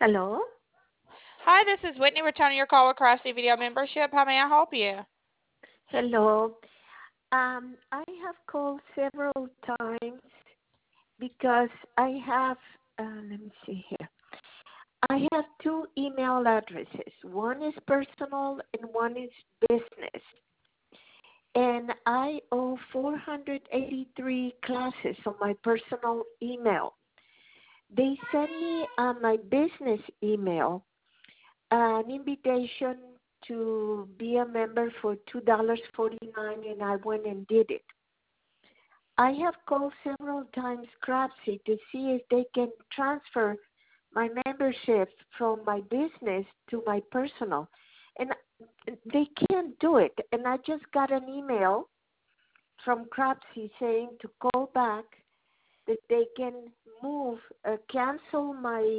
Hello. Hi, this is Whitney returning your call with Craftsy Video Membership. How may I help you? Hello. I have called several times because I have, let me see here. I have two email addresses. One is personal and one is business. And I owe 483 classes on my personal email. They sent me on my business email an invitation to be a member for $2.49, and I went and did it. I have called several times Crapsy to see if they can transfer my membership from my business to my personal, and they can't do it. And I just got an email from Crapsy saying to call back that they can cancel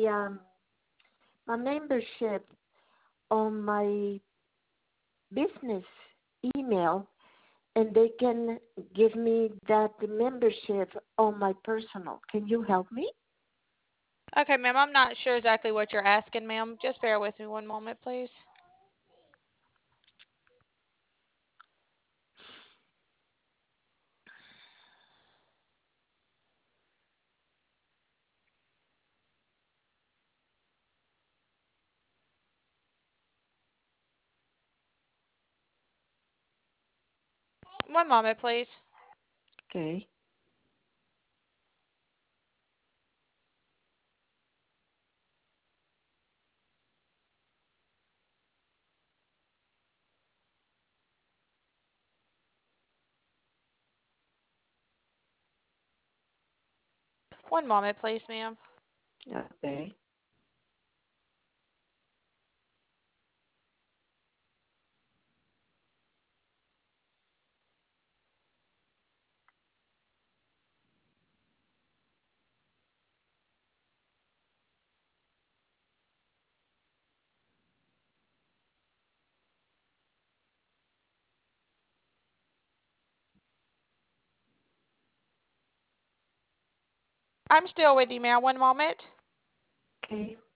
my membership on my business email, and they can give me that membership on my personal. Can you help me? Okay, ma'am, I'm not sure exactly what you're asking, ma'am. Just bear with me one moment, please. One moment, please. Okay. One moment, please, ma'am. Okay. I'm still with you, ma'am. One moment. Okay.